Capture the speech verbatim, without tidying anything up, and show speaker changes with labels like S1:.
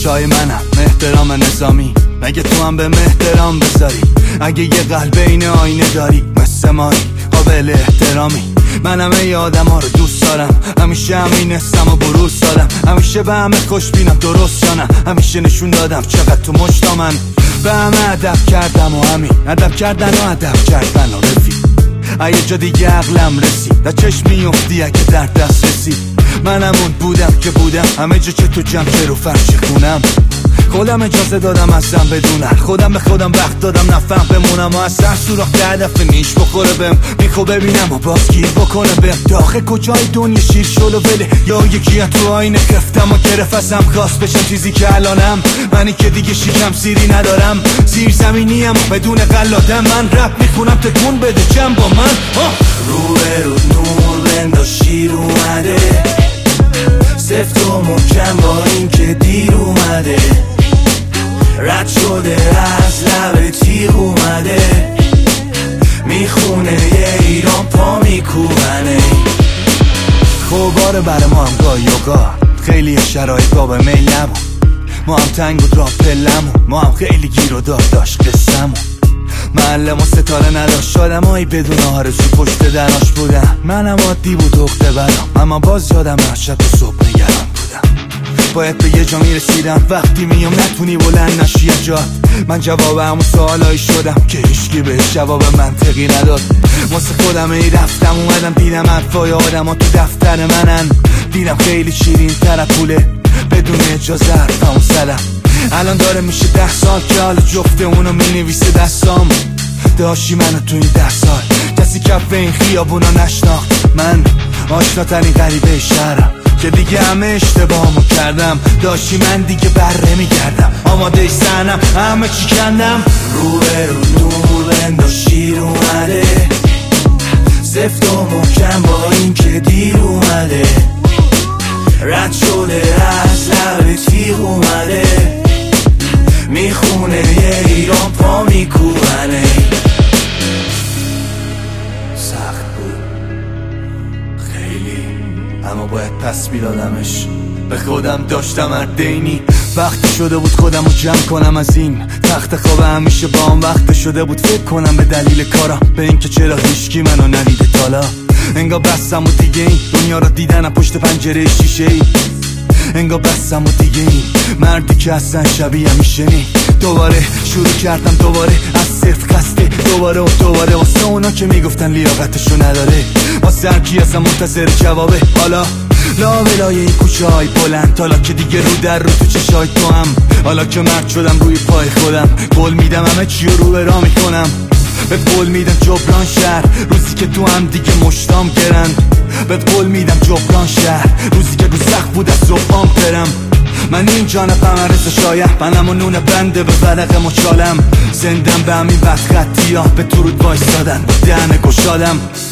S1: چای منم احترام نظامی، مگه تو هم به احترام بذاری؟ اگه یه قلب این آینه داری مثل مایی قابل احترامی. منم ای آدم ها رو دوست دارم، همیشه همین استم و بروز دادم، همیشه به همه خوش بینم درست جانم، همیشه نشون دادم چقدر تو مشتا من به همه ادب کردم و همین ادب کردن و ادب کردن و رفیق. اگه جا دیگه عقلم رسید در چشم میفتی اگه در دست رسید. منم اون بودم که بودم همه جا که تو جمع که رو فرش خونم. خودم اجازه دادم ازم بدونم، خودم به خودم وقت دادم نفهم بمونم و از سر سوراخ ده دفعه نیش بخوره بهم میخو ببینم و باز گیر بکنه بهم. داخل کجای دنیا شیر شلو وله یا یکی تو آینه گرفتم و گرفت ازم خواست بشم چیزی که الانم. منی که دیگه شیکم سیری ندارم، زیر زمینیم و بدون قلادم. من رپ میخونم تکون بده جمع با من.
S2: رو به رو نور بنداز شیر اومده، سفت و محکم با این که دیر اومده، رد شده از لب تیغ اومده، میخونه یه ایران پا میکوبنه.
S1: خوباره برای ما هم گاهی و گاه خیلی شرایط باب میل نبود، ما هم تنگ بود راه پلمون، ما هم خیلی گیر و دار داشت قصمون. معلم و ستاره نداشت آدم هایی بدون آرزو پشت دراش بودن. منم عادی بود اخته برام اما باز یادم شب و صبح نگران بودم. باید به یه جا میرسیدم وقتی میام نتونی بلند نشی جا. من جواب همون سوالایی شدم که هیچکی بهش جواب منطقی نداد. واسه خودم ای رفتم اومدم دیدم حرفای آدم ها تو دفتر منن، دیدم خیلی شیرین تر پوله بدون اجازه حرفمو زدم. الان داره میشه ده سال که حالا جفته اونو مینویسه دستام. داشتی منو تو این ده سال کسی کف این خیابونا نشناخت. من آشناترین غریبه شهرم که دیگه همه اشتباهمو کردم. داشتی من دیگه بره میگردم آماده سنم همه چی کندم.
S2: رو به رو نور بنداز شیر اومده، سفت و محکم با این که دیر اومده، رد شده از لب تیغ اومده، میخونه یه ایران پا میکوبنه.
S1: سخت بود خیلی اما باید پس میدادمش. به خودم داشتم اردینی وقتی شده بود خودم رو جمع کنم از این تخت خواب. همیشه با هم وقت شده بود فکر کنم به دلیل کارم به اینکه چرا هیچکی منو ندیده تالا. انگار بستم و دیگه این دنیا رو دیدن پشت پنجره شیشه ای. انگار بستم و دیگه این مردی که اصلا شبیه میشه نی. دوباره شروع کردم دوباره از صفر خسته دوباره و دوباره واسه اونا که میگفتن لیاقتشو نداره. واسه هرکی اصلا منتظر جوابه. حالا لا ولای این کوچه های بلند، حالا که دیگه رو در رو تو چشای تو هم، حالا که مرد شدم روی پای خودم قول میدم همه چی رو به راه میکنم. به قول میدم جبران شهر روزی که تو هم دیگه مشتام گرند. به قول میدم جبران شهر روزی که رو سخت بود از صبحام برم. من این جانبم عرض شایه منم و نون بنده به ورق مچالم. زندم به همین وقت خطی ها به تو رود وایستادن دهن گشادم.